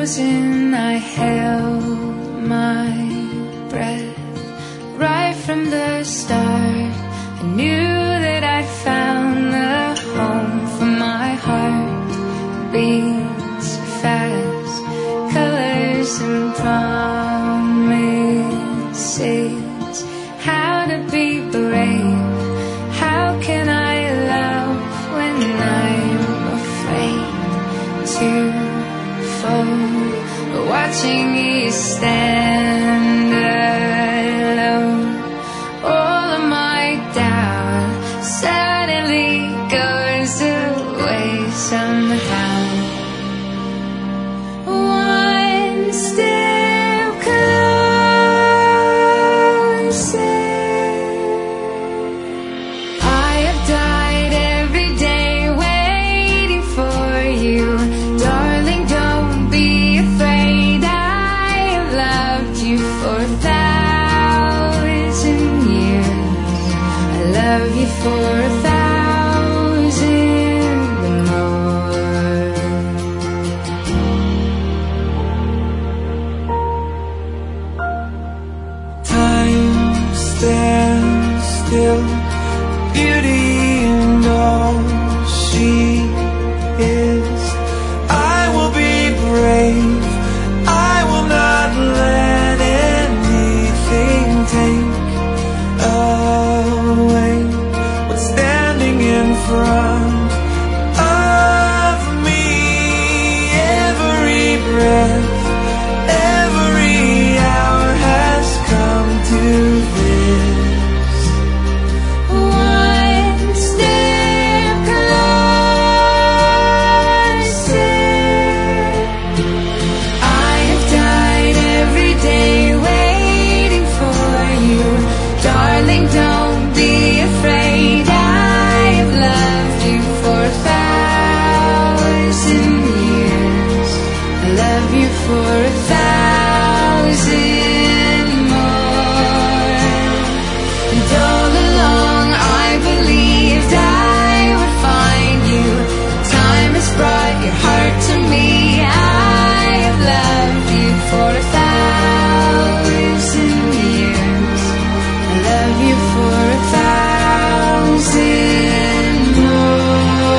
frozen, I held my breath. Right from the start, I knew that I'd found the home for my heart. Beats fast, colors and promises. How to be brave, how can I love when I'm afraid to fall? Watching you stand alone, all of my doubt suddenly goes away somehow. One step closer. I have died every day waiting for you. Darling, don't be afraid. I have loved you for 1,000 years. I love you for 1,000 more. Time stands still, beauty and all she is. I will be brave, I will not let anything take away what's standing in front of me. Every breath, every hour has come to this. One step closer. I have died every day waiting for you. Darling, don't be afraid. I have loved you for 1,000 years. I love you for 1,000 more. And all along I believed I would find you. Time has brought your heart to me. I have loved you for 1,000 years. I love you for 1,000 more.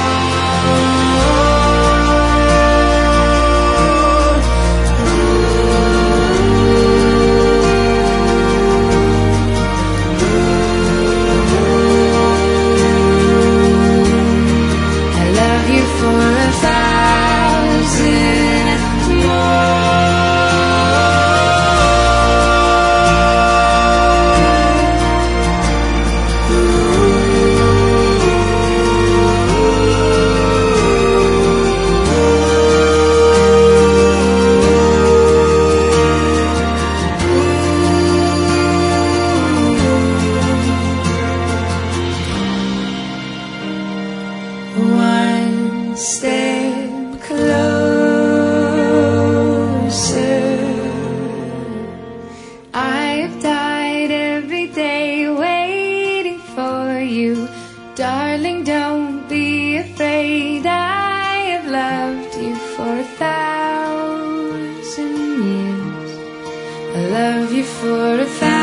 I love you for 1,000 One step closer. I have died every day waiting for you. Darling, don't be afraid. I have loved you for 1,000 years. I love you for 1,000